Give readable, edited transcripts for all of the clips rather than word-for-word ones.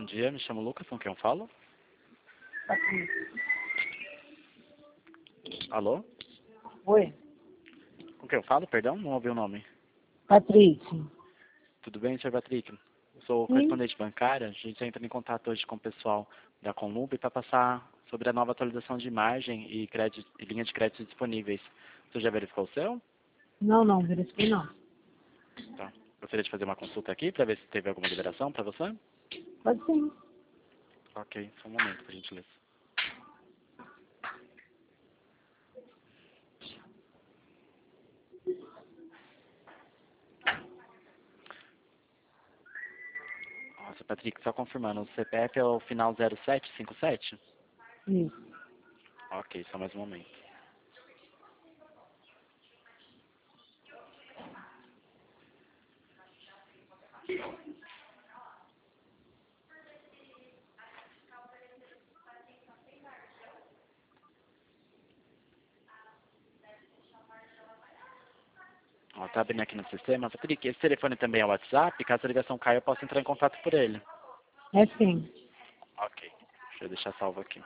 dia, me chamo Lucas, com quem eu falo? Patrícia. Alô? Oi? Com quem eu falo, perdão? Não ouvi o nome. Patrícia. Tudo bem, Sr. Patrick? Eu sou Sim? correspondente bancária. A gente entra em contato hoje com o pessoal da Conlub para passar sobre a nova atualização de margem e, e linha de crédito disponíveis. Você já verificou o seu? Não, verifiquei não. Tá. Gostaria de fazer uma consulta aqui para ver se teve alguma liberação para você? Pode sim. Ok, só um momento, por gentileza. Nossa, Patrick, só confirmando, o CPF é o final 0757? Isso. Ok, só mais um momento. Ó, tá abrindo aqui no sistema. Patrick, esse telefone também é o WhatsApp? Caso a ligação caia, eu posso entrar em contato por ele. É sim. Ok, deixa eu deixar salvo aqui.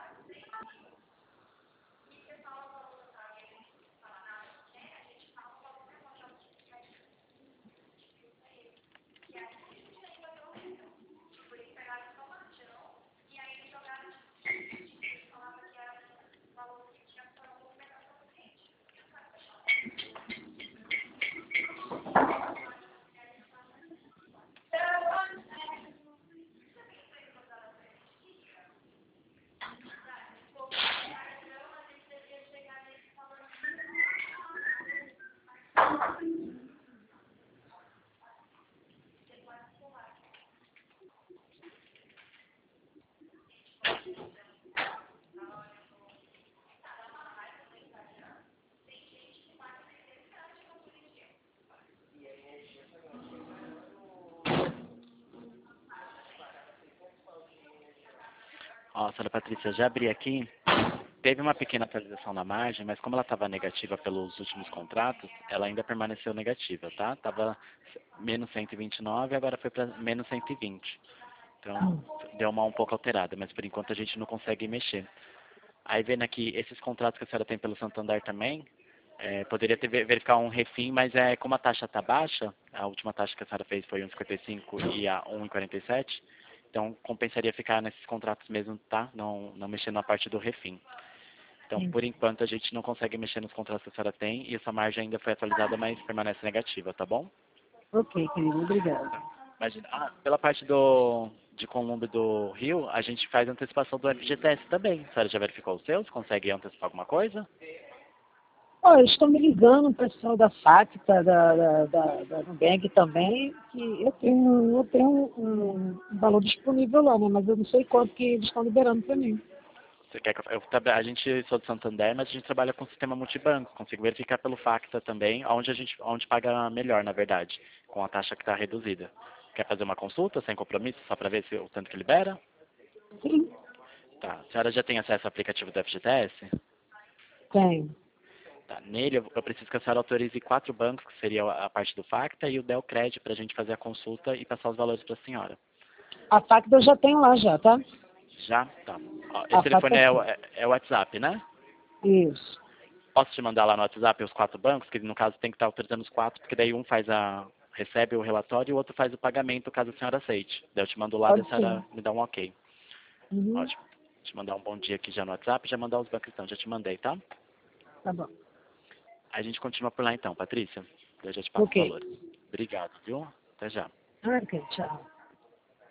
Ó, senhora Patrícia, já abri aqui. Teve uma pequena atualização na margem, mas como ela estava negativa pelos últimos contratos, ela ainda permaneceu negativa, tá? Estava menos 129, agora foi para menos 120. Então, deu uma um pouco alterada, mas por enquanto a gente não consegue mexer. Aí vendo aqui, esses contratos que a senhora tem pelo Santander também, poderia ter verificar um refim, mas como a taxa está baixa, a última taxa que a senhora fez foi 1,55 e a 1,47, então compensaria ficar nesses contratos mesmo, tá? Não mexer na parte do refim. Então, por Entendi. enquanto, a gente não consegue mexer nos contratos que a senhora tem e essa margem ainda foi atualizada, mas permanece negativa, tá bom? Ok, querido. Obrigada. Imagina, pela parte de Colombo do Rio, a gente faz antecipação do FGTS também. A senhora já verificou os seus? Consegue antecipar alguma coisa? Olha, estão me ligando o pessoal da FACTA, da Nubank também, que eu tenho um valor disponível lá, né? Mas eu não sei quanto que eles estão liberando para mim. Você quer que a gente sou do Santander, mas a gente trabalha com sistema multibanco. Consigo verificar pelo Facta também, onde paga melhor, na verdade, com a taxa que está reduzida. Quer fazer uma consulta sem compromisso, só para ver se o tanto que libera? Sim, Tá. A senhora já tem acesso ao aplicativo do FGTS? tenho. Tá. Nele, eu preciso que a senhora autorize 4 bancos, que seria a parte do Facta e o Delcred, para a gente fazer a consulta e passar os valores para a senhora. A FACTA eu já tenho lá já, tá? Já? Tá. Ó, esse A telefone FACTA é, sim. é o WhatsApp, né? Isso. Posso te mandar lá no WhatsApp os 4 bancos, que no caso tem que estar autorizando os 4, porque daí um recebe o relatório e o outro faz o pagamento, caso a senhora aceite. Daí eu te mando lá, daí a Pode senhora sim. me dá um ok. Uhum. Ótimo. Te mandar um bom dia aqui já no WhatsApp, já mandar os bancos então, já te mandei, tá? Tá bom. A gente continua por lá então, Patrícia. Eu já te passo os Ok. valores. Obrigado, viu? Até já. Ok, tchau.